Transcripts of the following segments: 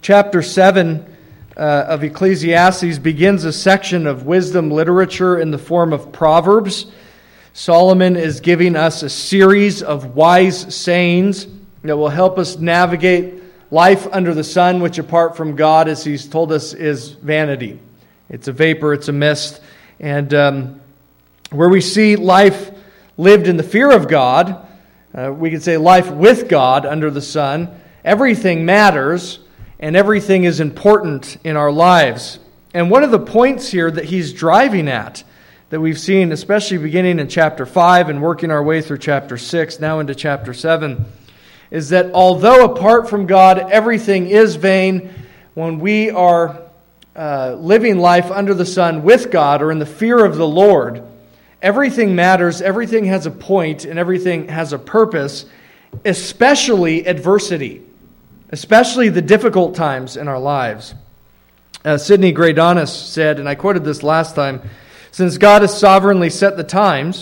Chapter 7 of Ecclesiastes begins a section of wisdom literature in the form of Proverbs. Solomon is giving us a series of wise sayings that will help us navigate life under the sun, which apart from God, as he's told us, is vanity. It's a vapor, it's a mist. And where we see life lived in the fear of God, we could say life with God under the sun, everything matters and everything is important in our lives. And one of the points here that he's driving at, that we've seen, especially beginning in chapter 5 and working our way through chapter 6, now into chapter 7, is that although apart from God everything is vain, when we are living life under the sun with God or in the fear of the Lord, everything matters, everything has a point, and everything has a purpose, especially adversity, especially the difficult times in our lives. Sidney Greidanus said, and I quoted this last time, "Since God has sovereignly set the times,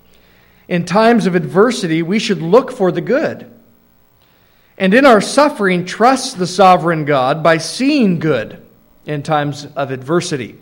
in times of adversity we should look for the good. And in our suffering, trust the sovereign God by seeing good in times of adversity."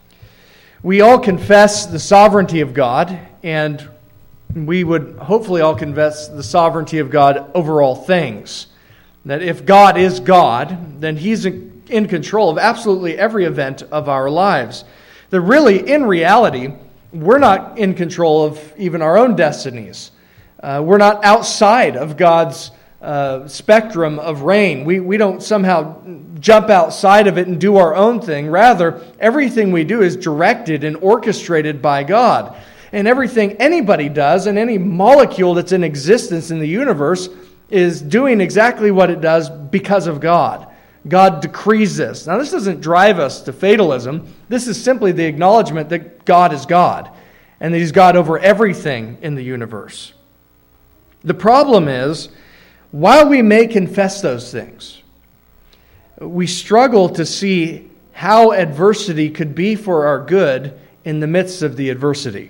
We all confess the sovereignty of God, and we would hopefully all confess the sovereignty of God over all things. That if God is God, then He's in control of absolutely every event of our lives. That really, in reality, we're not in control of even our own destinies. We're not outside of God's spectrum of reign. We don't somehow jump outside of it and do our own thing. Rather, everything we do is directed and orchestrated by God. And everything anybody does, and any molecule that's in existence in the universe, is doing exactly what it does because of God. God decrees this. Now, this doesn't drive us to fatalism. This is simply the acknowledgement that God is God, and that He's God over everything in the universe. The problem is, while we may confess those things, we struggle to see how adversity could be for our good in the midst of the adversity.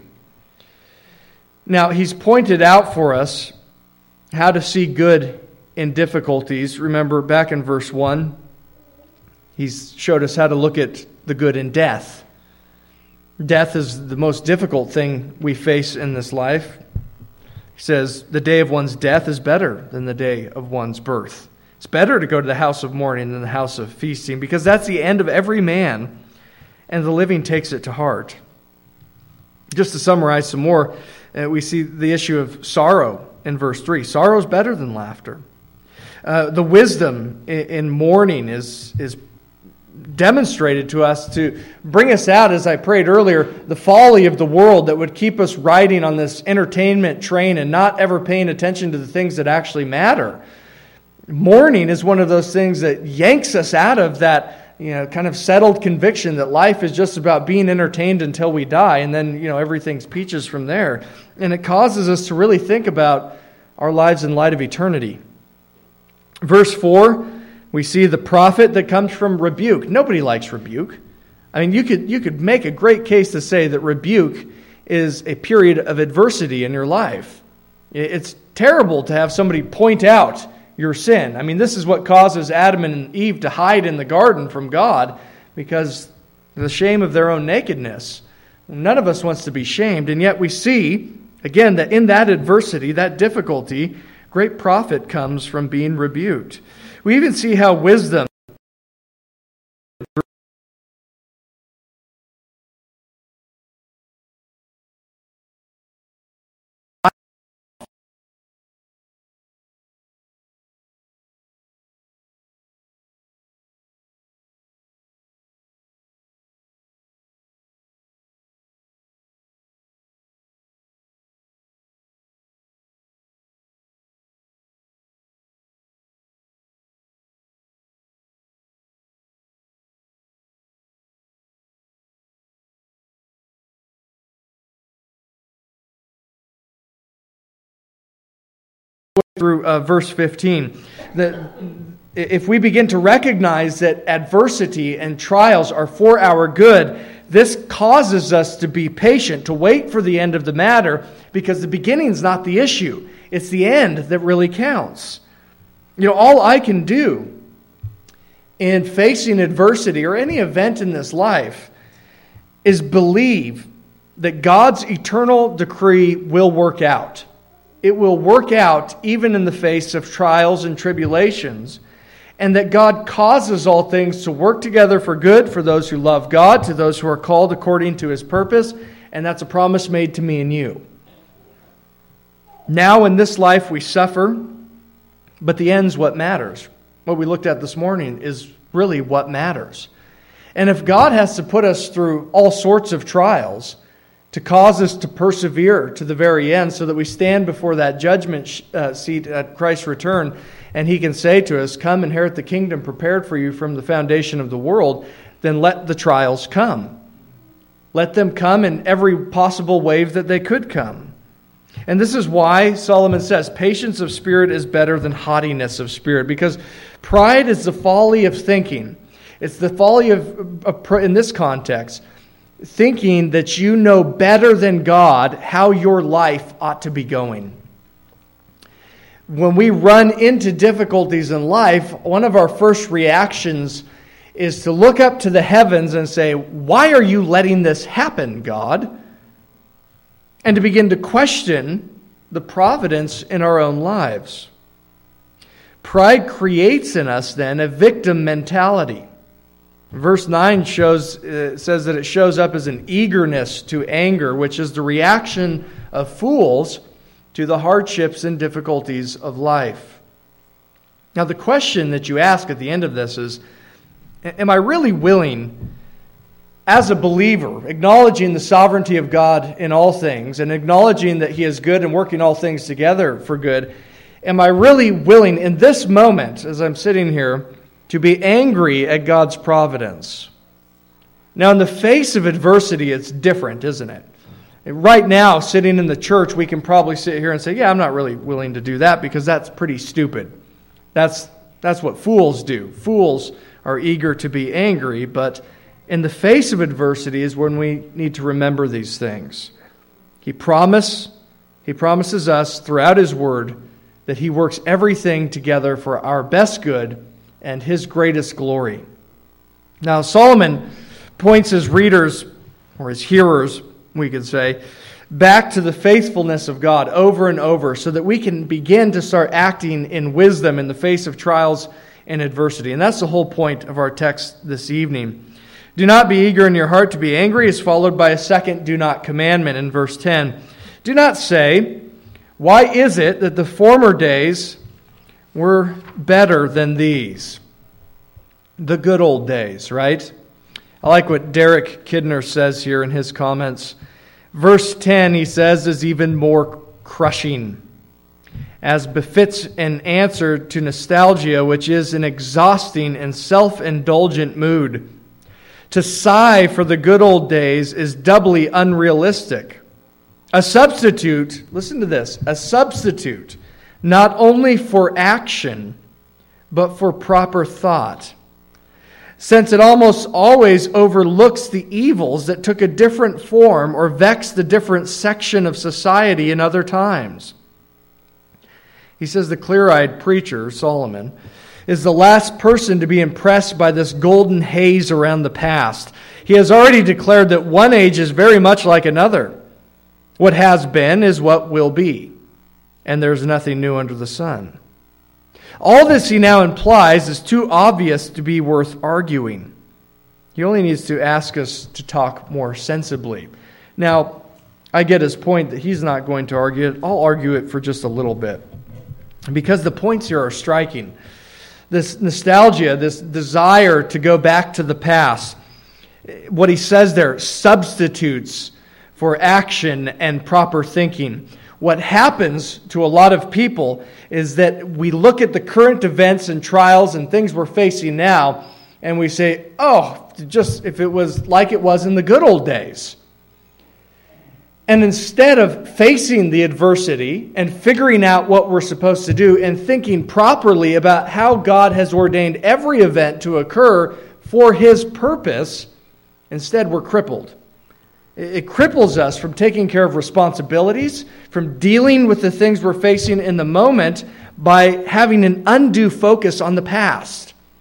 Now, he's pointed out for us how to see good in difficulties. Remember, back in verse 1, he's showed us how to look at the good in death. Death is the most difficult thing we face in this life. He says, the day of one's death is better than the day of one's birth. It's better to go to the house of mourning than the house of feasting, because that's the end of every man, and the living takes it to heart. Just to summarize some more, we see the issue of sorrow in verse 3. Sorrow is better than laughter. The wisdom in mourning is demonstrated to us to bring us out, as I prayed earlier, the folly of the world that would keep us riding on this entertainment train and not ever paying attention to the things that actually matter. Mourning is one of those things that yanks us out of that, kind of settled conviction that life is just about being entertained until we die, and then, everything's peaches from there. And it causes us to really think about our lives in light of eternity. Verse 4, we see the profit that comes from rebuke. Nobody likes rebuke. I mean, you could make a great case to say that rebuke is a period of adversity in your life. It's terrible to have somebody point out your sin. I mean, this is what causes Adam and Eve to hide in the garden from God, because the shame of their own nakedness. None of us wants to be shamed, and yet we see, again, that in that adversity, that difficulty, great profit comes from being rebuked. We even see how wisdom through verse 15, that if we begin to recognize that adversity and trials are for our good, this causes us to be patient, to wait for the end of the matter, because the beginning is not the issue. It's the end that really counts. All I can do in facing adversity or any event in this life is believe that God's eternal decree will work out. It will work out even in the face of trials and tribulations, and that God causes all things to work together for good for those who love God, to those who are called according to His purpose, and that's a promise made to me and you. Now in this life we suffer, but the end's what matters. What we looked at this morning is really what matters. And if God has to put us through all sorts of trials to cause us to persevere to the very end so that we stand before that judgment seat at Christ's return and He can say to us, "Come, inherit the kingdom prepared for you from the foundation of the world," then let the trials come. Let them come in every possible wave that they could come. And this is why Solomon says, patience of spirit is better than haughtiness of spirit, because pride is the folly of thinking. It's the folly of in this context, thinking that you know better than God how your life ought to be going. When we run into difficulties in life, one of our first reactions is to look up to the heavens and say, "Why are you letting this happen, God?" And to begin to question the providence in our own lives. Pride creates in us then a victim mentality. Verse 9 says that it shows up as an eagerness to anger, which is the reaction of fools to the hardships and difficulties of life. Now the question that you ask at the end of this is, am I really willing, as a believer, acknowledging the sovereignty of God in all things and acknowledging that He is good and working all things together for good, am I really willing in this moment, as I'm sitting here, to be angry at God's providence? Now, in the face of adversity, it's different, isn't it? Right now, sitting in the church, we can probably sit here and say, "Yeah, I'm not really willing to do that because that's pretty stupid." That's what fools do. Fools are eager to be angry, but in the face of adversity is when we need to remember these things. He promises us throughout His Word that He works everything together for our best good and His greatest glory. Now, Solomon points his readers, or his hearers, we could say, back to the faithfulness of God over and over so that we can begin to start acting in wisdom in the face of trials and adversity. And that's the whole point of our text this evening. Do not be eager in your heart to be angry is followed by a second do not commandment in verse 10. Do not say, "Why is it that the former days were better than these?" The good old days, right? I like what Derek Kidner says here in his comments. Verse 10, he says, is even more crushing, as befits an answer to nostalgia, which is an exhausting and self-indulgent mood. To sigh for the good old days is doubly unrealistic. A substitute, listen to this, a substitute, not only for action, but for proper thought. Since it almost always overlooks the evils that took a different form or vexed a different section of society in other times. He says the clear-eyed preacher, Solomon, is the last person to be impressed by this golden haze around the past. He has already declared that one age is very much like another. What has been is what will be, and there's nothing new under the sun. All this he now implies is too obvious to be worth arguing. He only needs to ask us to talk more sensibly. Now, I get his point that he's not going to argue it. I'll argue it for just a little bit, because the points here are striking. This nostalgia, this desire to go back to the past, what he says there, substitutes for action and proper thinking. What happens to a lot of people is that we look at the current events and trials and things we're facing now, and we say, "Oh, just if it was like it was in the good old days." And instead of facing the adversity and figuring out what we're supposed to do and thinking properly about how God has ordained every event to occur for His purpose, instead we're crippled. It cripples us from taking care of responsibilities, from dealing with the things we're facing in the moment by having an undue focus on the past.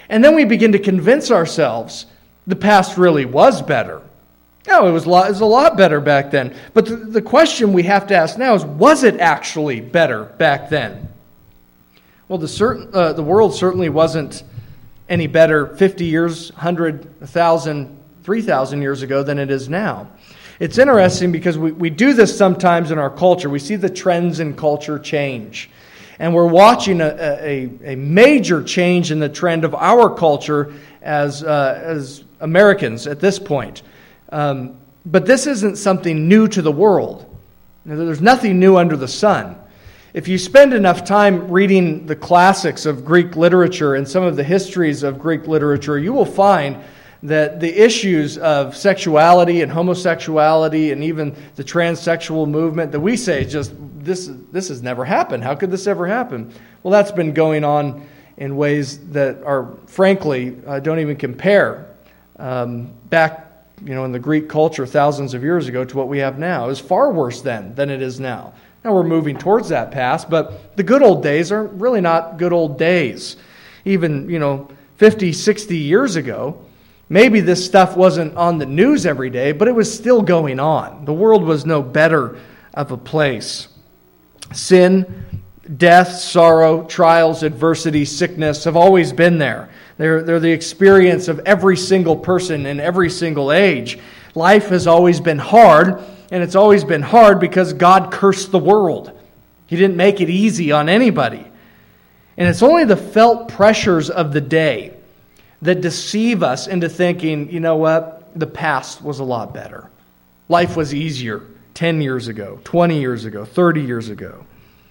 And then we begin to convince ourselves the past really was better. No, it was a lot better back then. But the question we have to ask now is, was it actually better back then? Well, the world certainly wasn't any better 50 years, 100, 1,000, 3,000 years ago than it is now. It's interesting because we do this sometimes in our culture. We see the trends in culture change. And we're watching a major change in the trend of our culture as Americans at this point. But this isn't something new to the world. There's nothing new under the sun. If you spend enough time reading the classics of Greek literature and some of the histories of Greek literature, you will find that the issues of sexuality and homosexuality and even the transsexual movement that we say just this has never happened. How could this ever happen? Well, that's been going on in ways that are, frankly, don't even compare back in the Greek culture thousands of years ago to what we have now. It was far worse then than it is now. Now we're moving towards that past, but the good old days are really not good old days. Even, 50, 60 years ago, maybe this stuff wasn't on the news every day, but it was still going on. The world was no better of a place. Sin, death, sorrow, trials, adversity, sickness have always been there. They're the experience of every single person in every single age. Life has always been hard, and it's always been hard because God cursed the world. He didn't make it easy on anybody. And it's only the felt pressures of the day that deceive us into thinking, you know what, the past was a lot better. Life was easier 10 years ago, 20 years ago, 30 years ago.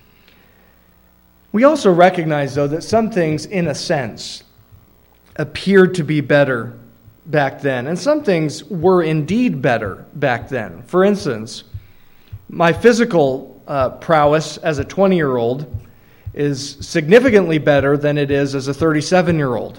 We also recognize, though, that some things, in a sense, appeared to be better back then. And some things were indeed better back then. For instance, my physical prowess as a 20-year-old is significantly better than it is as a 37-year-old.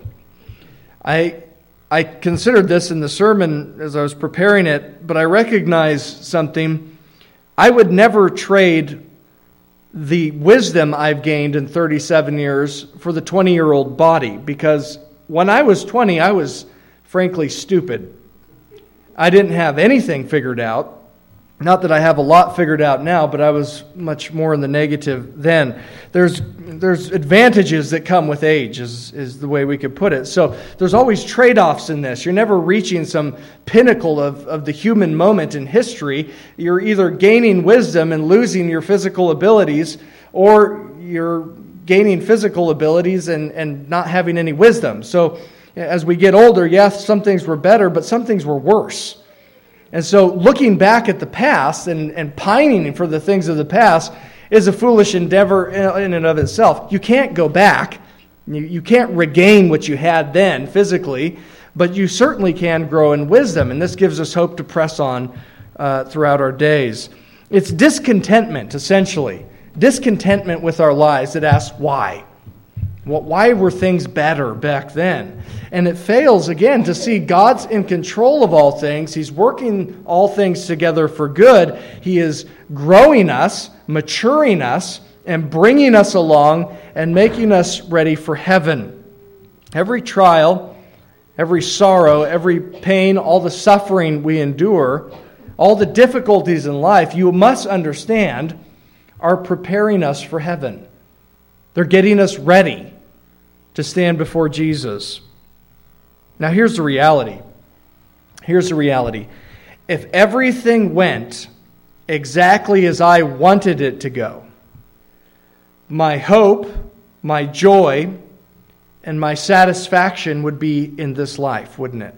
I considered this in the sermon as I was preparing it, but I recognized something. I would never trade the wisdom I've gained in 37 years for the 20-year-old body, because when I was 20, I was frankly stupid. I didn't have anything figured out. Not that I have a lot figured out now, but I was much more in the negative then. There's advantages that come with age, is the way we could put it. So there's always trade-offs in this. You're never reaching some pinnacle of the human moment in history. You're either gaining wisdom and losing your physical abilities, or you're gaining physical abilities and not having any wisdom. So as we get older, yes, some things were better, but some things were worse. And so looking back at the past and pining for the things of the past is a foolish endeavor in and of itself. You can't go back. You can't regain what you had then physically, but you certainly can grow in wisdom. And this gives us hope to press on throughout our days. It's discontentment, essentially. Discontentment with our lives that asks why. Why were things better back then? And it fails, again, to see God's in control of all things. He's working all things together for good. He is growing us, maturing us, and bringing us along and making us ready for heaven. Every trial, every sorrow, every pain, all the suffering we endure, all the difficulties in life, you must understand, are preparing us for heaven. They're getting us ready to stand before Jesus. Now here's the reality. Here's the reality. If everything went exactly as I wanted it to go, my hope, my joy, and my satisfaction would be in this life, wouldn't it?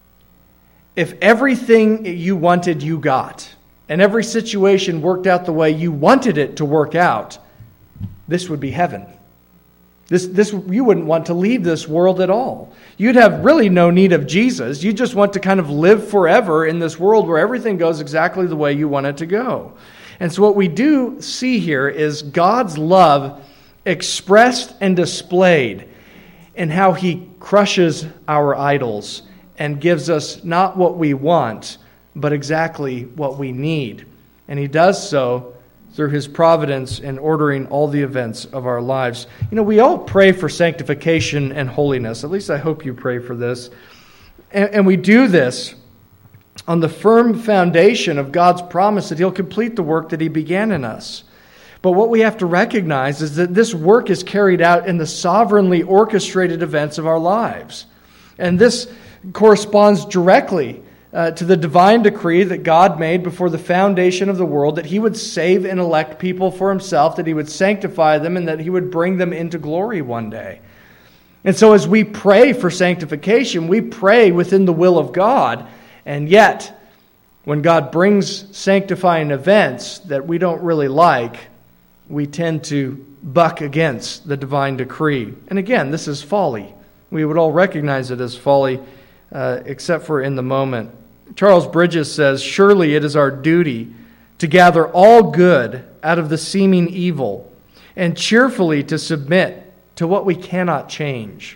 If everything you wanted, you got, and every situation worked out the way you wanted it to work out, this would be heaven. This you wouldn't want to leave this world at all. You'd have really no need of Jesus. You just want to kind of live forever in this world where everything goes exactly the way you want it to go. And so what we do see here is God's love expressed and displayed in how He crushes our idols and gives us not what we want, but exactly what we need. And He does so through His providence in ordering all the events of our lives. We all pray for sanctification and holiness. At least I hope you pray for this. And we do this on the firm foundation of God's promise that He'll complete the work that He began in us. But what we have to recognize is that this work is carried out in the sovereignly orchestrated events of our lives. And this corresponds directly to the divine decree that God made before the foundation of the world, that He would save and elect people for Himself, that He would sanctify them, and that He would bring them into glory one day. And so as we pray for sanctification, we pray within the will of God, and yet, when God brings sanctifying events that we don't really like, we tend to buck against the divine decree. And again, this is folly. We would all recognize it as folly, except for in the moment. Charles Bridges says, "Surely it is our duty to gather all good out of the seeming evil, and cheerfully to submit to what we cannot change."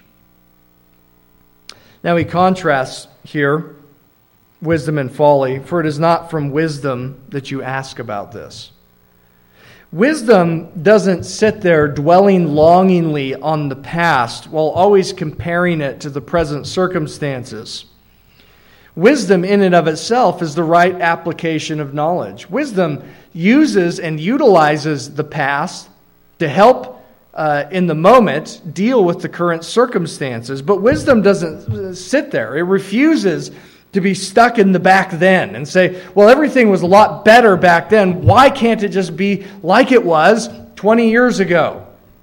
Now he contrasts here wisdom and folly, for it is not from wisdom that you ask about this. Wisdom doesn't sit there dwelling longingly on the past while always comparing it to the present circumstances. Wisdom in and of itself is the right application of knowledge. Wisdom uses and utilizes the past to help in the moment deal with the current circumstances. But wisdom doesn't sit there. It refuses to be stuck in the back then and say, well, everything was a lot better back then. Why can't it just be like it was 20 years ago?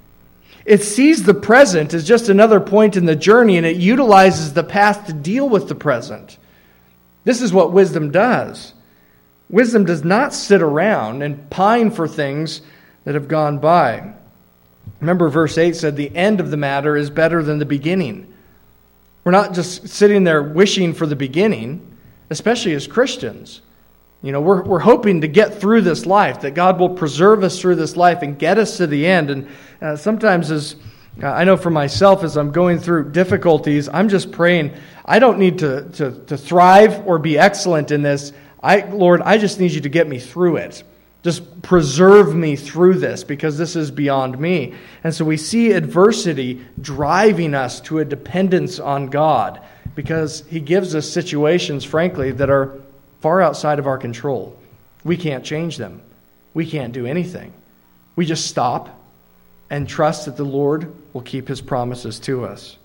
It sees the present as just another point in the journey, and it utilizes the past to deal with the present. This is what wisdom does. Wisdom does not sit around and pine for things that have gone by. Remember, verse 8 said, the end of the matter is better than the beginning. We're not just sitting there wishing for the beginning, especially as Christians. We're hoping to get through this life, that God will preserve us through this life and get us to the end. And sometimes, as I know for myself, as I'm going through difficulties, I'm just praying, I don't need to thrive or be excellent in this. Lord, I just need you to get me through it. Just preserve me through this, because this is beyond me. And so we see adversity driving us to a dependence on God, because He gives us situations, frankly, that are far outside of our control. We can't change them. We can't do anything. We just stop and trust that the Lord will keep His promises to us.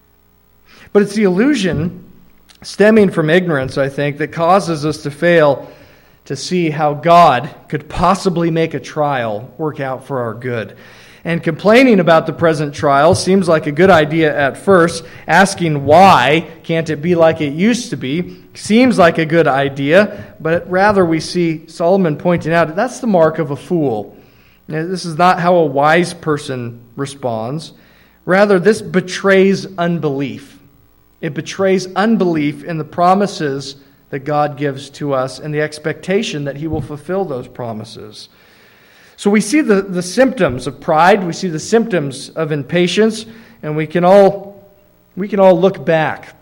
But it's the illusion stemming from ignorance, I think, that causes us to fail to see how God could possibly make a trial work out for our good. And complaining about the present trial seems like a good idea at first. Asking why can't it be like it used to be seems like a good idea, but rather we see Solomon pointing out that's the mark of a fool. Now, this is not how a wise person responds. Rather, this betrays unbelief. It betrays unbelief in the promises that God gives to us and the expectation that He will fulfill those promises. So we see the symptoms of pride, we see the symptoms of impatience, and we can all look back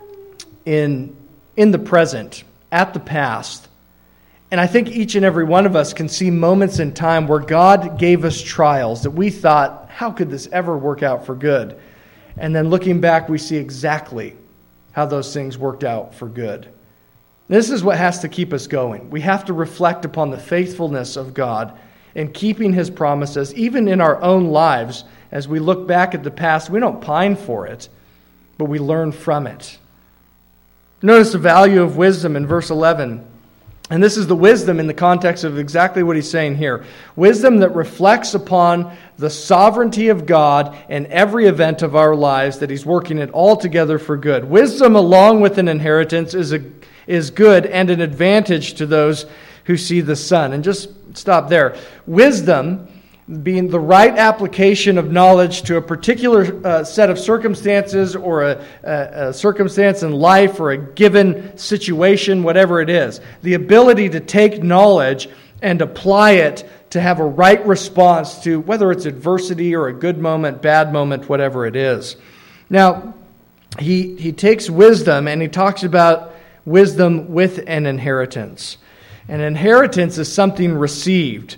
in the present, at the past. And I think each and every one of us can see moments in time where God gave us trials that we thought, how could this ever work out for good? And then looking back, we see exactly how those things worked out for good. This is what has to keep us going. We have to reflect upon the faithfulness of God in keeping His promises, even in our own lives. As we look back at the past, we don't pine for it, but we learn from it. Notice the value of wisdom in verse 11. And this is the wisdom in the context of exactly what he's saying here. Wisdom that reflects upon the sovereignty of God in every event of our lives, that He's working it all together for good. Wisdom, along with an inheritance, is good and an advantage to those who see the sun. And just stop there. Wisdom, being the right application of knowledge to a particular set of circumstances, or a circumstance in life, or a given situation, whatever it is. The ability to take knowledge and apply it to have a right response to whether it's adversity or a good moment, bad moment, whatever it is. Now, he takes wisdom and he talks about wisdom with an inheritance. An inheritance is something received.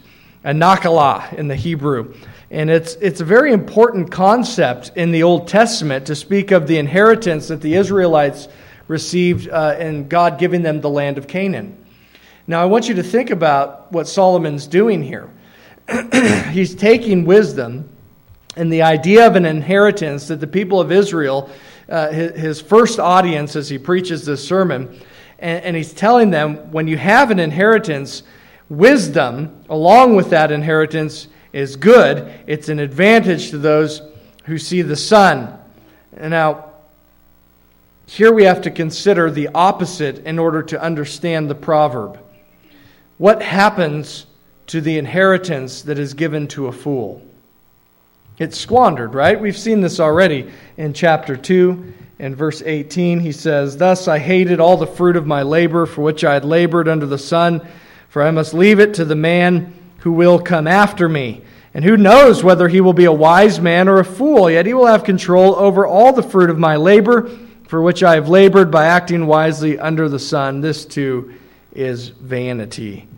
a nakalah in the Hebrew. And it's a very important concept in the Old Testament to speak of the inheritance that the Israelites received in God giving them the land of Canaan. Now, I want you to think about what Solomon's doing here. He's taking wisdom and the idea of an inheritance that the people of Israel, his first audience as he preaches this sermon, and he's telling them, when you have an inheritance, wisdom, along with that inheritance, is good. It's an advantage to those who see the sun. And now, here we have to consider the opposite in order to understand the proverb. What happens to the inheritance that is given to a fool? It's squandered, right? We've seen this already in chapter 2. In verse 18, he says, "Thus I hated all the fruit of my labor for which I had labored under the sun, for I must leave it to the man who will come after me. And who knows whether he will be a wise man or a fool, yet he will have control over all the fruit of my labor, for which I have labored by acting wisely under the sun. This too is vanity."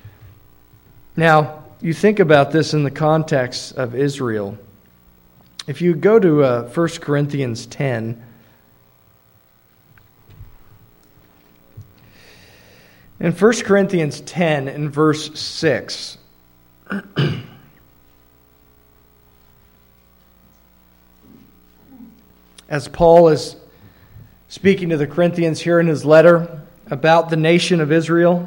Now, you think about this in the context of Israel. If you go to 1 Corinthians 10, in 1 Corinthians 10, in verse 6, as Paul is speaking to the Corinthians here in his letter about the nation of Israel,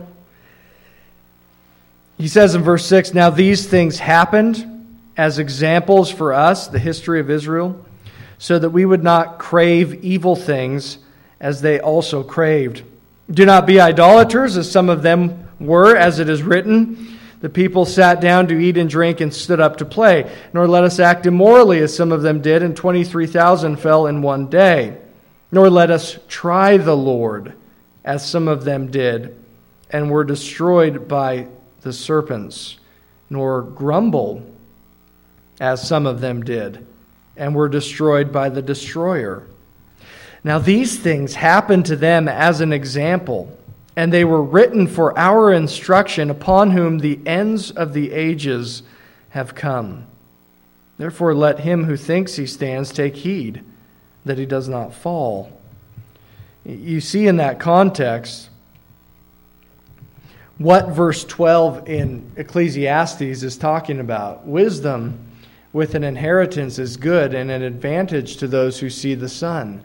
he says in verse 6, "Now these things happened as examples for us, the history of Israel, so that we would not crave evil things as they also craved. Do not be idolaters, as some of them were, as it is written, the people sat down to eat and drink and stood up to play. Nor let us act immorally, as some of them did, and 23,000 fell in one day. Nor let us try the Lord, as some of them did, and were destroyed by the serpents. Nor grumble, as some of them did, and were destroyed by the destroyer. Now these things happened to them as an example, and they were written for our instruction, upon whom the ends of the ages have come. Therefore let him who thinks he stands take heed that he does not fall." You see in that context what verse 12 in Ecclesiastes is talking about. Wisdom with an inheritance is good and an advantage to those who see the sun.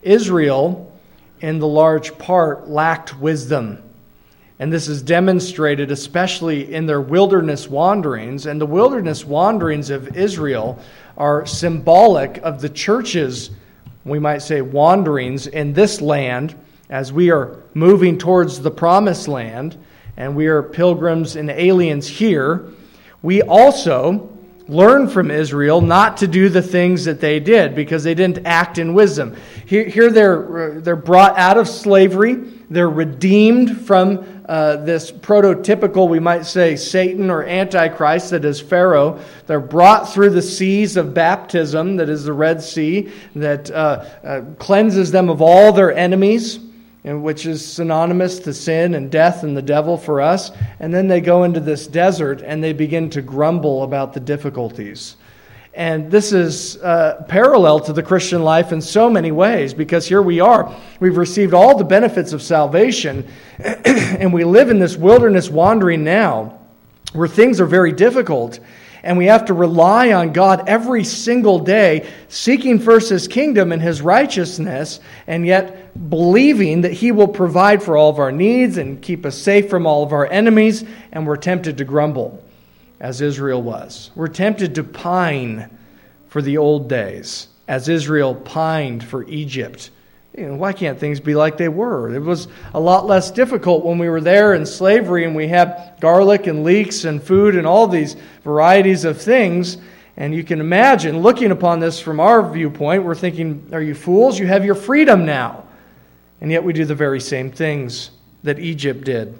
Israel, in the large part, lacked wisdom. And this is demonstrated especially in their wilderness wanderings. And the wilderness wanderings of Israel are symbolic of the church's, we might say, wanderings in this land as we are moving towards the promised land and we are pilgrims and aliens here. We also learn from Israel not to do the things that they did because they didn't act in wisdom. Here they're brought out of slavery. They're redeemed from this prototypical, we might say, Satan or Antichrist that is Pharaoh. They're brought through the seas of baptism, that is the Red Sea, that cleanses them of all their enemies, and which is synonymous to sin and death and the devil for us. And then they go into this desert and they begin to grumble about the difficulties. And this is parallel to the Christian life in so many ways, because here we are. We've received all the benefits of salvation, and we live in this wilderness wandering now where things are very difficult. And we have to rely on God every single day, seeking first His kingdom and His righteousness, and yet believing that He will provide for all of our needs and keep us safe from all of our enemies. And we're tempted to grumble, as Israel was. We're tempted to pine for the old days, as Israel pined for Egypt. Why can't things be like they were? It was a lot less difficult when we were there in slavery and we had garlic and leeks and food and all these varieties of things. And you can imagine, looking upon this from our viewpoint, we're thinking, are you fools? You have your freedom now. And yet we do the very same things that Egypt did,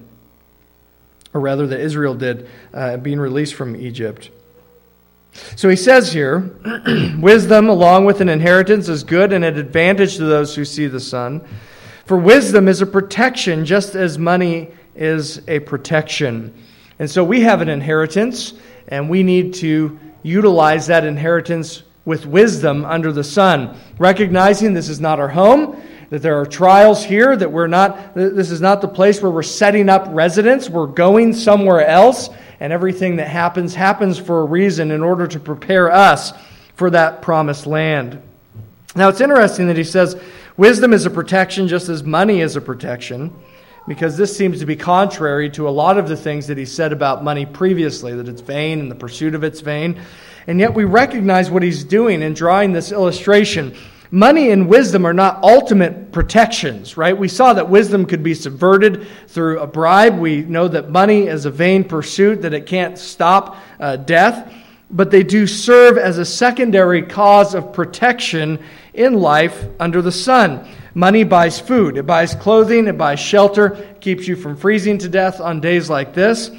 or rather that Israel did, being released from Egypt. So he says here, wisdom along with an inheritance is good and an advantage to those who see the sun. For wisdom is a protection just as money is a protection. And so we have an inheritance, and we need to utilize that inheritance with wisdom under the sun, recognizing this is not our home, that there are trials here, that this is not the place where we're setting up residence, we're going somewhere else, and everything that happens for a reason in order to prepare us for that promised land. Now it's interesting that he says wisdom is a protection just as money is a protection, because this seems to be contrary to a lot of the things that he said about money previously, that it's vain and the pursuit of it's vain. And yet we recognize what he's doing in drawing this illustration. Money and wisdom are not ultimate protections, right? We saw that wisdom could be subverted through a bribe. We know that money is a vain pursuit, that it can't stop death. But they do serve as a secondary cause of protection in life under the sun. Money buys food, it buys clothing, it buys shelter, keeps you from freezing to death on days like this.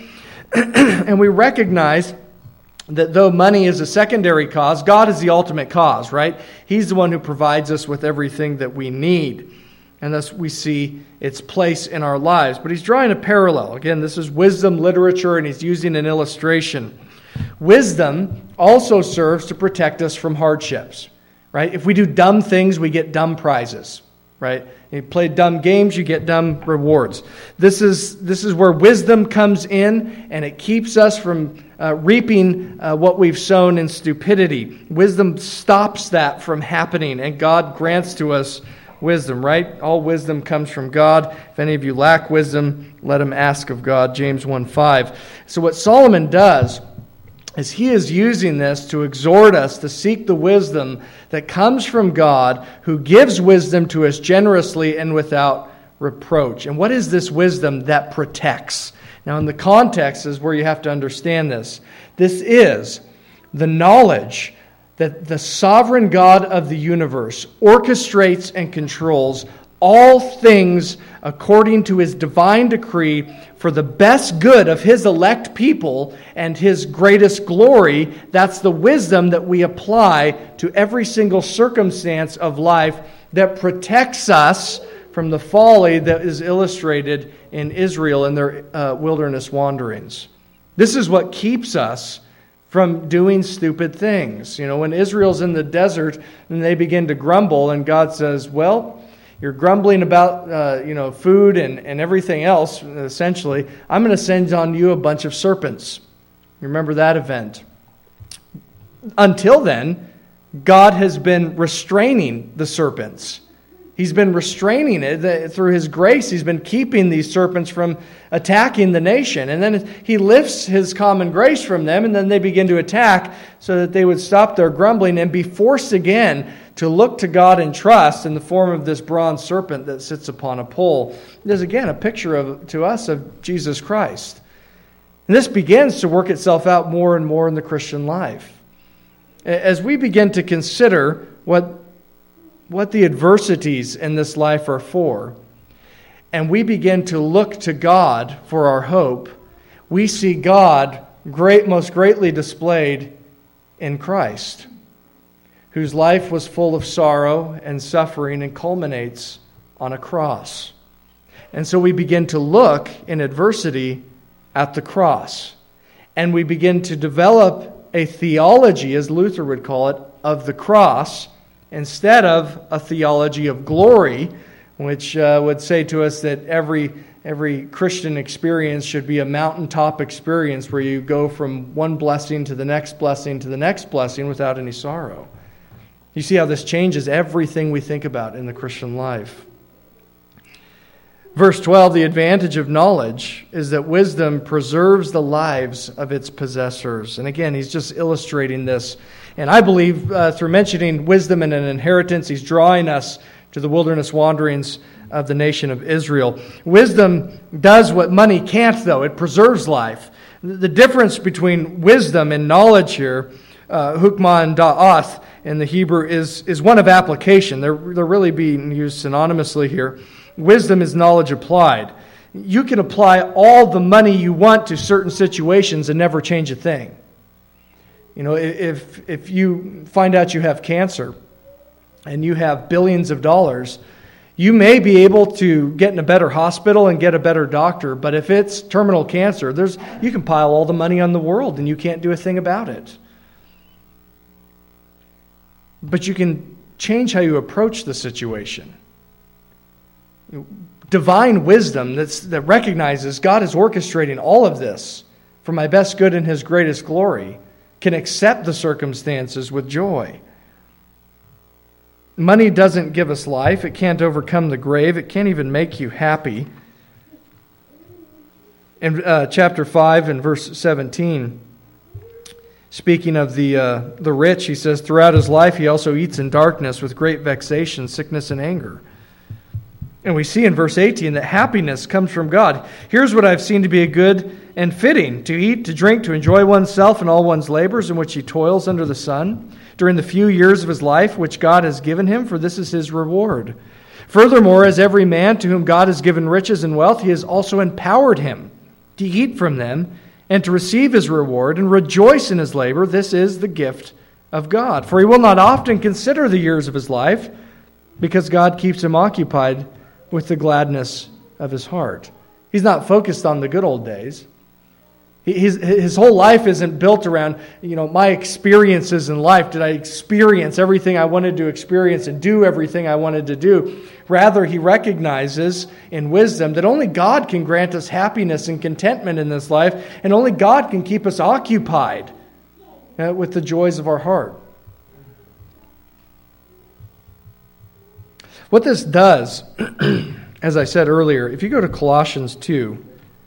And we recognize that though money is a secondary cause, God is the ultimate cause, right? He's the one who provides us with everything that we need. And thus we see its place in our lives. But he's drawing a parallel. Again, this is wisdom literature, and he's using an illustration. Wisdom also serves to protect us from hardships, right? If we do dumb things, we get dumb prizes, right? You play dumb games, you get dumb rewards. This is where wisdom comes in, and it keeps us from reaping what we've sown in stupidity. Wisdom stops that from happening, and God grants to us wisdom, right? All wisdom comes from God. If any of you lack wisdom, let him ask of God, James 1:5. So what Solomon does is he is using this to exhort us to seek the wisdom that comes from God, who gives wisdom to us generously and without reproach. And what is this wisdom that protects? Now, in the context is where you have to understand this. This is the knowledge that the sovereign God of the universe orchestrates and controls all things according to his divine decree for the best good of his elect people and his greatest glory. That's the wisdom that we apply to every single circumstance of life that protects us from the folly that is illustrated in Israel in their wilderness wanderings. This is what keeps us from doing stupid things. You know, when Israel's in the desert and they begin to grumble, and God says, well, you're grumbling about food and everything else, essentially. I'm going to send on you a bunch of serpents. You remember that event. Until then, God has been restraining the serpents. He's been restraining it through his grace. He's been keeping these serpents from attacking the nation. And then he lifts his common grace from them, and then they begin to attack so that they would stop their grumbling and be forced again to look to God and trust in the form of this bronze serpent that sits upon a pole. There's again a picture to us of Jesus Christ. And this begins to work itself out more and more in the Christian life. As we begin to consider what the adversities in this life are for, and we begin to look to God for our hope, we see God most greatly displayed in Christ, whose life was full of sorrow and suffering and culminates on a cross. And so we begin to look in adversity at the cross, and we begin to develop a theology, as Luther would call it, of the cross, instead of a theology of glory, which would say to us that every Christian experience should be a mountaintop experience where you go from one blessing to the next blessing to the next blessing without any sorrow. You see how this changes everything we think about in the Christian life. Verse 12, the advantage of knowledge is that wisdom preserves the lives of its possessors. And again, he's just illustrating this. And I believe through mentioning wisdom and an inheritance, he's drawing us to the wilderness wanderings of the nation of Israel. Wisdom does what money can't, though. It preserves life. The difference between wisdom and knowledge here, hukmah and da'ath in the Hebrew, is one of application. They're really being used synonymously here. Wisdom is knowledge applied. You can apply all the money you want to certain situations and never change a thing. You know, if you find out you have cancer and you have billions of dollars, You may be able to get in a better hospital and get a better doctor, but if it's terminal cancer, you can pile all the money on the world and you can't do a thing about it. But you can change how you approach the situation. Divine wisdom that recognizes God is orchestrating all of this for my best good and His greatest glory can accept the circumstances with joy. Money doesn't give us life. It can't overcome the grave. It can't even make you happy. In chapter 5 and verse 17, speaking of the rich, he says, throughout his life he also eats in darkness with great vexation, sickness, and anger. And we see in verse 18 that happiness comes from God. Here's what I've seen to be a good and fitting: to eat, to drink, to enjoy oneself and all one's labors in which he toils under the sun, during the few years of his life which God has given him, for this is his reward. Furthermore, as every man to whom God has given riches and wealth, he has also empowered him to eat from them and to receive his reward and rejoice in his labor. This is the gift of God. For he will not often consider the years of his life, because God keeps him occupied with the gladness of his heart. He's not focused on the good old days. His whole life isn't built around, my experiences in life. Did I experience everything I wanted to experience and do everything I wanted to do? Rather, he recognizes in wisdom that only God can grant us happiness and contentment in this life, and only God can keep us occupied with the joys of our heart. What this does, as I said earlier, if you go to Colossians 2,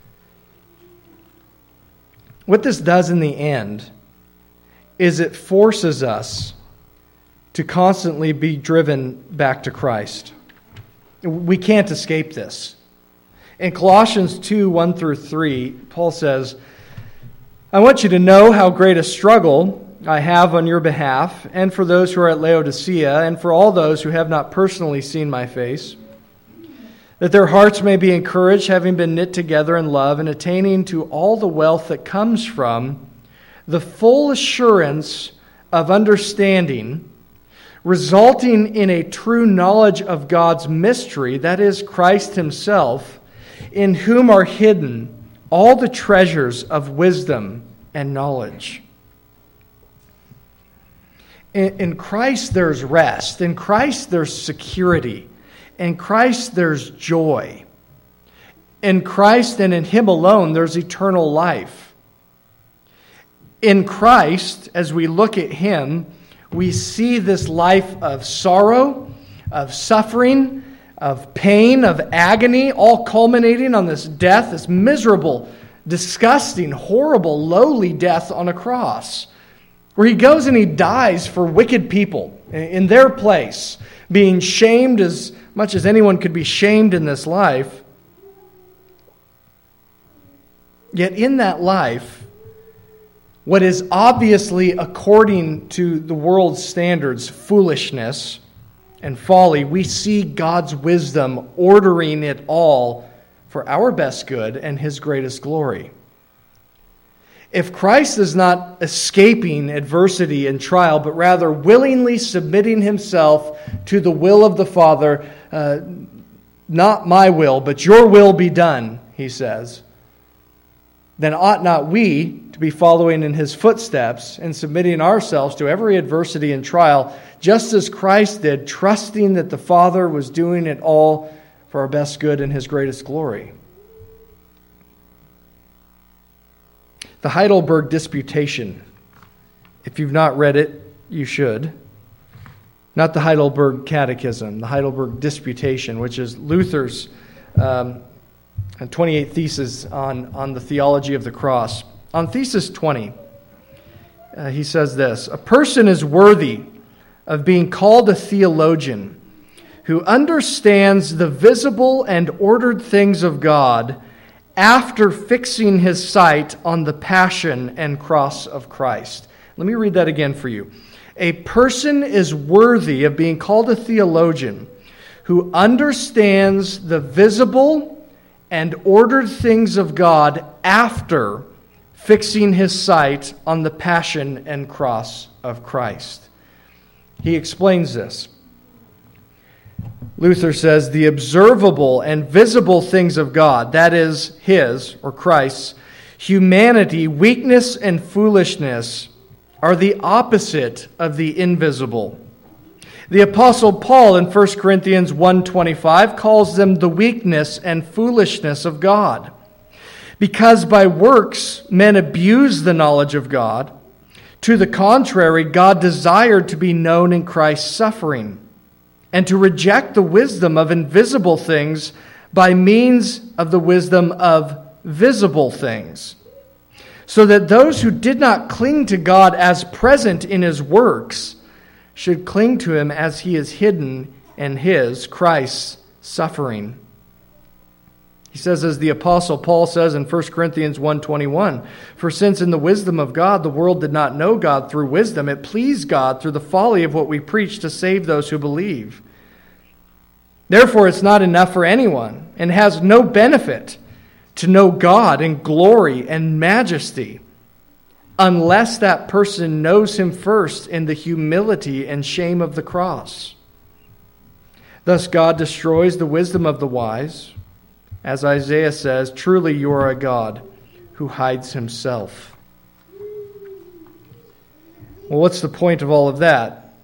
what this does in the end is it forces us to constantly be driven back to Christ. We can't escape this. In Colossians 2, 1 through 3, Paul says, I want you to know how great a struggle I have on your behalf, and for those who are at Laodicea, and for all those who have not personally seen my face, that their hearts may be encouraged, having been knit together in love, and attaining to all the wealth that comes from the full assurance of understanding, resulting in a true knowledge of God's mystery, that is, Christ Himself, in whom are hidden all the treasures of wisdom and knowledge. In Christ there's rest. In Christ there's security. In Christ there's joy. In Christ and in Him alone there's eternal life. In Christ, as we look at Him, we see this life of sorrow, of suffering, of pain, of agony, all culminating on this death, this miserable, disgusting, horrible, lowly death on a cross, where He goes and He dies for wicked people in their place, being shamed as much as anyone could be shamed in this life. Yet in that life, what is obviously, according to the world's standards, foolishness and folly, we see God's wisdom ordering it all for our best good and His greatest glory. If Christ is not escaping adversity and trial, but rather willingly submitting Himself to the will of the Father, not my will, but your will be done, He says, then ought not we to be following in His footsteps and submitting ourselves to every adversity and trial, just as Christ did, trusting that the Father was doing it all for our best good and His greatest glory. The Heidelberg Disputation, if you've not read it, you should. Not the Heidelberg Catechism, the Heidelberg Disputation, which is Luther's 28 thesis on the theology of the cross. On thesis 20, he says this: a person is worthy of being called a theologian who understands the visible and ordered things of God after fixing his sight on the passion and cross of Christ. Let me read that again for you. A person is worthy of being called a theologian who understands the visible and ordered things of God after fixing his sight on the passion and cross of Christ. He explains this. Luther says, the observable and visible things of God, that is, His, or Christ's, humanity, weakness, and foolishness are the opposite of the invisible. The Apostle Paul in 1 Corinthians 1:25 calls them the weakness and foolishness of God. Because by works men abuse the knowledge of God, to the contrary, God desired to be known in Christ's suffering, and to reject the wisdom of invisible things by means of the wisdom of visible things, so that those who did not cling to God as present in His works should cling to Him as He is hidden in His, Christ's, suffering. He says, as the Apostle Paul says in 1 Corinthians 1:21, for since in the wisdom of God the world did not know God through wisdom, it pleased God through the folly of what we preach to save those who believe. Therefore it's not enough for anyone, and has no benefit, to know God in glory and majesty, unless that person knows Him first in the humility and shame of the cross. Thus God destroys the wisdom of the wise. As Isaiah says, truly you are a God who hides Himself. Well, what's the point of all of that?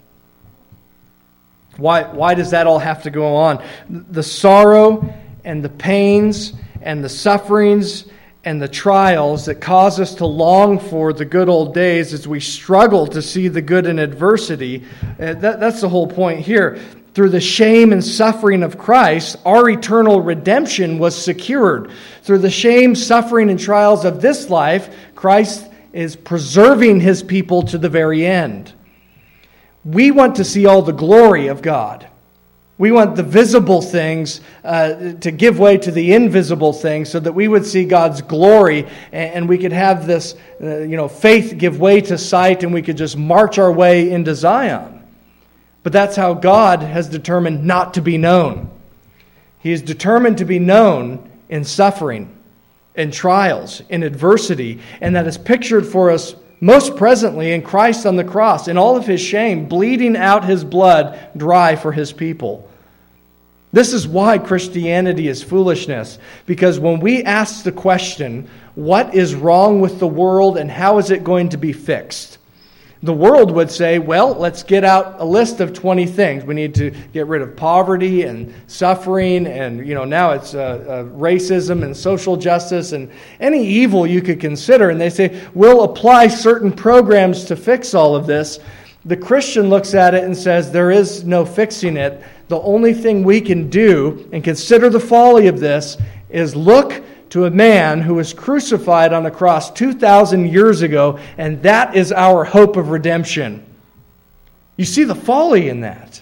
Why does that all have to go on? The sorrow and the pains and the sufferings and the trials that cause us to long for the good old days as we struggle to see the good in adversity, that's the whole point here. Through the shame and suffering of Christ, our eternal redemption was secured. Through the shame, suffering, and trials of this life, Christ is preserving His people to the very end. We want to see all the glory of God. We want the visible things to give way to the invisible things so that we would see God's glory and we could have this faith give way to sight and we could just march our way into Zion. But that's how God has determined not to be known. He is determined to be known in suffering, in trials, in adversity, and that is pictured for us most presently in Christ on the cross, in all of His shame, bleeding out His blood dry for His people. This is why Christianity is foolishness, because when we ask the question, what is wrong with the world and how is it going to be fixed? The world would say, well, let's get out a list of 20 things. We need to get rid of poverty and suffering and, now it's racism and social justice and any evil you could consider. And they say, we'll apply certain programs to fix all of this. The Christian looks at it and says, there is no fixing it. The only thing we can do and consider the folly of this is look to a man who was crucified on a cross 2,000 years ago, and that is our hope of redemption. You see the folly in that.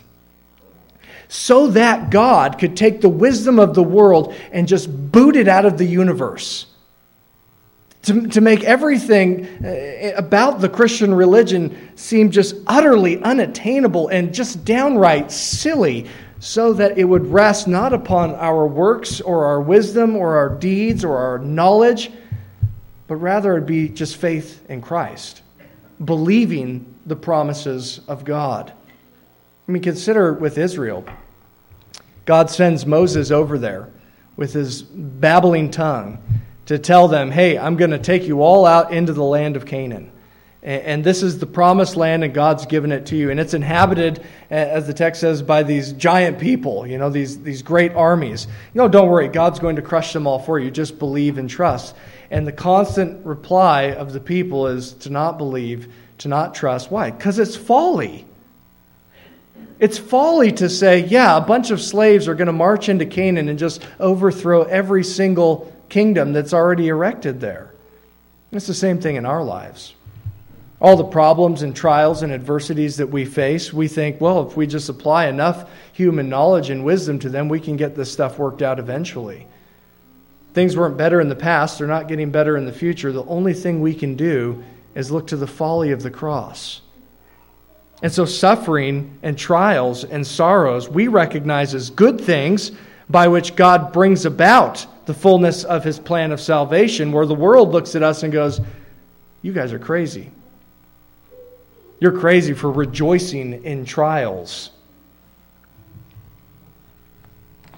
So that God could take the wisdom of the world and just boot it out of the universe. To make everything about the Christian religion seem just utterly unattainable and just downright silly, so that it would rest not upon our works or our wisdom or our deeds or our knowledge, but rather it would be just faith in Christ, believing the promises of God. Consider with Israel. God sends Moses over there with his babbling tongue to tell them, hey, I'm going to take you all out into the land of Canaan. And this is the promised land, and God's given it to you. And it's inhabited, as the text says, by these giant people, these great armies. Don't worry, God's going to crush them all for you. Just believe and trust. And the constant reply of the people is to not believe, to not trust. Why? Because it's folly. It's folly to say, yeah, a bunch of slaves are going to march into Canaan and just overthrow every single kingdom that's already erected there. It's the same thing in our lives. All the problems and trials and adversities that we face, we think, well, if we just apply enough human knowledge and wisdom to them, we can get this stuff worked out eventually. Things weren't better in the past, they're not getting better in the future. The only thing we can do is look to the folly of the cross. And so suffering and trials and sorrows we recognize as good things by which God brings about the fullness of His plan of salvation, where the world looks at us and goes, you guys are crazy. You're crazy for rejoicing in trials.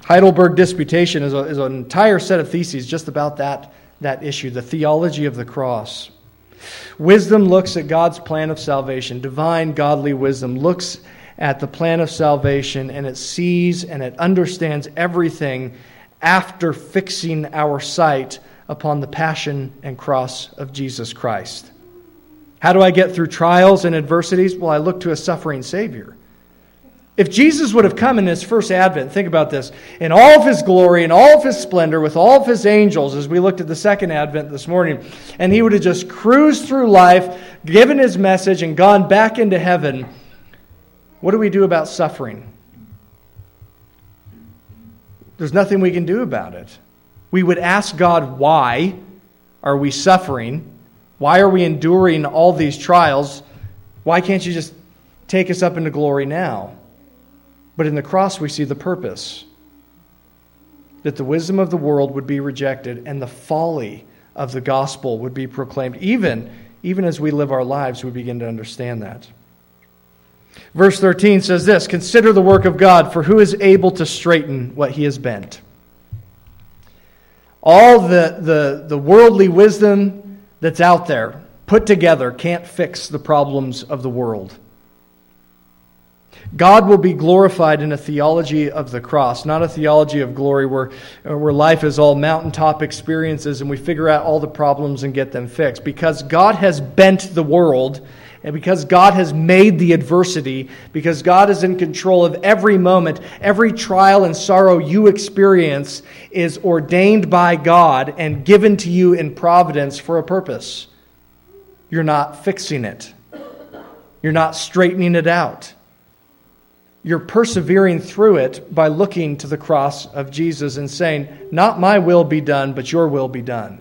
Heidelberg Disputation is an entire set of theses just about that issue, the theology of the cross. Wisdom looks at God's plan of salvation. Divine, godly wisdom looks at the plan of salvation, and it sees and it understands everything after fixing our sight upon the passion and cross of Jesus Christ. How do I get through trials and adversities? Well, I look to a suffering Savior. If Jesus would have come in His first advent, think about this, in all of His glory and all of His splendor, with all of His angels, as we looked at the second advent this morning, and He would have just cruised through life, given His message, and gone back into heaven, what do we do about suffering? There's nothing we can do about it. We would ask God, why are we suffering? Why are we enduring all these trials? Why can't you just take us up into glory now? But in the cross we see the purpose. That the wisdom of the world would be rejected and the folly of the gospel would be proclaimed. Even as we live our lives, we begin to understand that. Verse 13 says this, "Consider the work of God, for who is able to straighten what He has bent?" All the worldly wisdom that's out there, put together, can't fix the problems of the world. God will be glorified in a theology of the cross, not a theology of glory where life is all mountaintop experiences and we figure out all the problems and get them fixed. Because God has bent the world, and because God has made the adversity, because God is in control of every moment, every trial and sorrow you experience is ordained by God and given to you in providence for a purpose. You're not fixing it. You're not straightening it out. You're persevering through it by looking to the cross of Jesus and saying, not my will be done, but your will be done.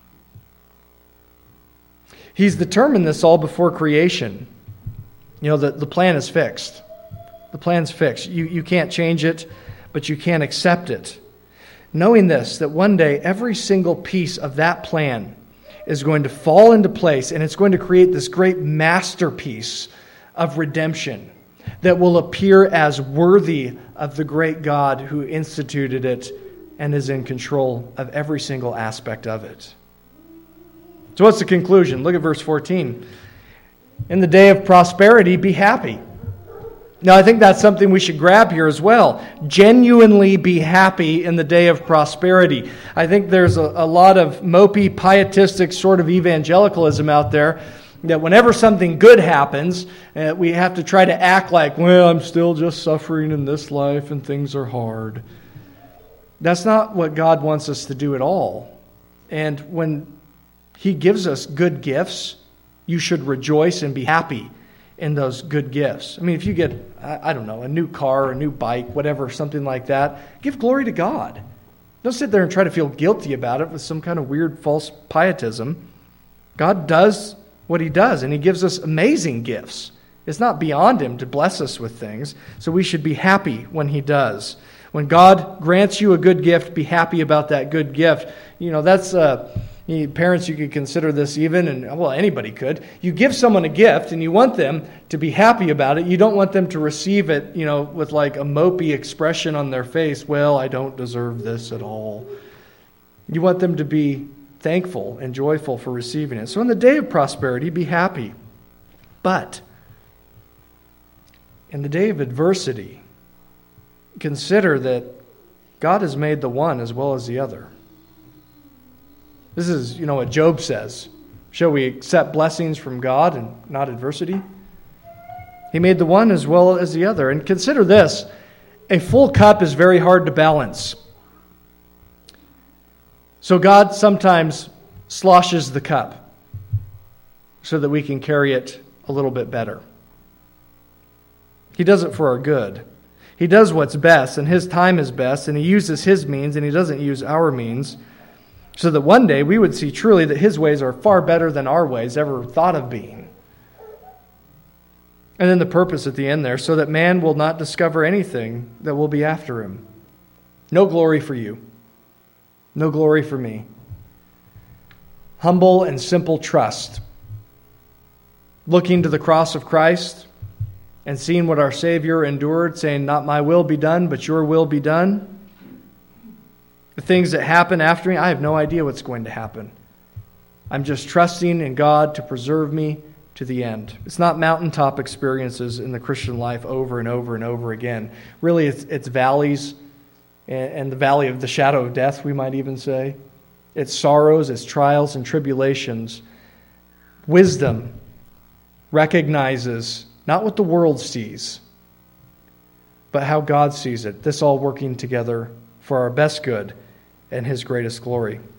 He's determined this all before creation. You know, the plan is fixed. The plan's fixed. You can't change it, but you can accept it. Knowing this, that one day every single piece of that plan is going to fall into place, and it's going to create this great masterpiece of redemption that will appear as worthy of the great God who instituted it and is in control of every single aspect of it. So what's the conclusion? Look at verse 14. In the day of prosperity, be happy. Now, I think that's something we should grab here as well. Genuinely be happy in the day of prosperity. I think there's a lot of mopey, pietistic sort of evangelicalism out there that whenever something good happens, we have to try to act like, well, I'm still just suffering in this life and things are hard. That's not what God wants us to do at all. And when He gives us good gifts, you should rejoice and be happy in those good gifts. I mean, if you get, I don't know, a new car, a new bike, whatever, something like that, give glory to God. Don't sit there and try to feel guilty about it with some kind of weird false pietism. God does what He does, and He gives us amazing gifts. It's not beyond Him to bless us with things, so we should be happy when He does. When God grants you a good gift, be happy about that good gift. You know, that's... parents, you could consider this even, and well, anybody could. You give someone a gift and you want them to be happy about it. You don't want them to receive it, with like a mopey expression on their face. Well, I don't deserve this at all. You want them to be thankful and joyful for receiving it. So in the day of prosperity, be happy. But in the day of adversity, consider that God has made the one as well as the other. This is, what Job says. Shall we accept blessings from God and not adversity? He made the one as well as the other. And consider this, a full cup is very hard to balance. So God sometimes sloshes the cup so that we can carry it a little bit better. He does it for our good. He does what's best, and His time is best, and He uses His means, and He doesn't use our means, so that one day we would see truly that His ways are far better than our ways ever thought of being. And then the purpose at the end there, so that man will not discover anything that will be after him. No glory for you. No glory for me. Humble and simple trust. Looking to the cross of Christ and seeing what our Savior endured, saying, not my will be done, but your will be done. The things that happen after me, I have no idea what's going to happen. I'm just trusting in God to preserve me to the end. It's not mountaintop experiences in the Christian life over and over and over again. Really, it's valleys and the valley of the shadow of death, we might even say. It's sorrows, it's trials and tribulations. Wisdom recognizes not what the world sees, but how God sees it. This all working together for our best good and His greatest glory.